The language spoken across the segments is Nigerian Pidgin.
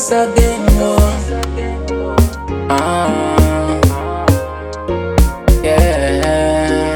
once again, oh. Yeah.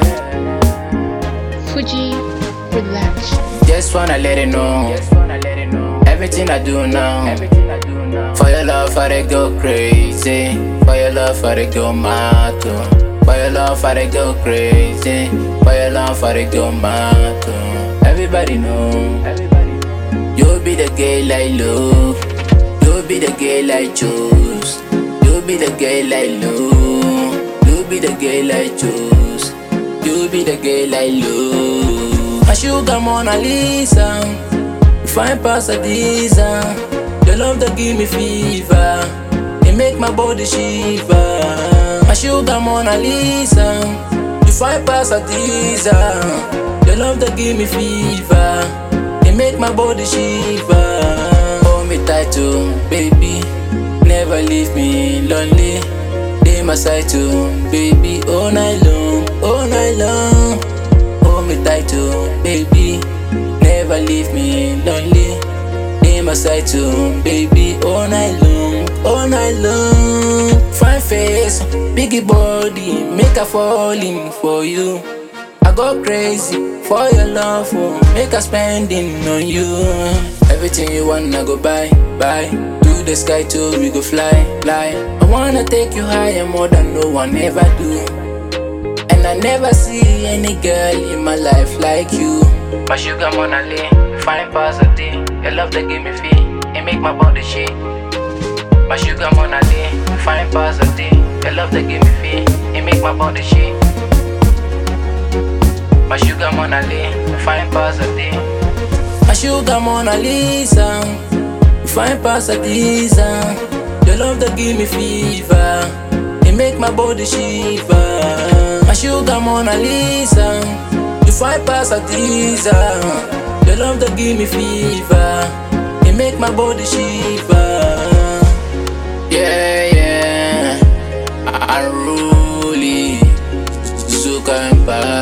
Fuji Relax. Just wanna let it know. Everything I do now. For your love, I go crazy. For your love, I go mad. For your love, I go crazy. For your love, I go mad. Everybody know. You'll be the girl I love. You'll be the girl I choose. You'll be the girl I love. You'll be the girl I choose. You'll be the girl I love. My sugar Mona Lisa, fine Pasadena. Your love that give me fever, it make my body shiver. My sugar Mona Lisa, you fine Pasadena. Your love that give me fever, it make my body shiver. Hold me tight too, baby, never leave me lonely. Dey my side too, baby, all night long, all night long. Hold me tight too, baby, never leave me lonely. Dey my side too, baby, all night long, all night long. Fine face, biggie body, make her falling for you. I go crazy for your love, oh, make her spending on you. Everything you want, I go buy. To the sky too, we go fly. I wanna take you higher more than no one ever do. And I never see any girl in my life like you. My sugar Mona Lisa, fine Pasadena. Your love that give me feel, it make my body shake. My sugar Mona Lisa, fine Pasadena. Your love that give me feel, it make my body shake. My sugar Mona Lisa, fine Pasadena. My sugar Mona Lisa, fine Pasadena. Your love that give me fever, it make my body shiver. My sugar Mona Lisa, you fine Pasadena. Your love that give me fever, it make my body shiver. Yeah, unruly, Zuka Empire.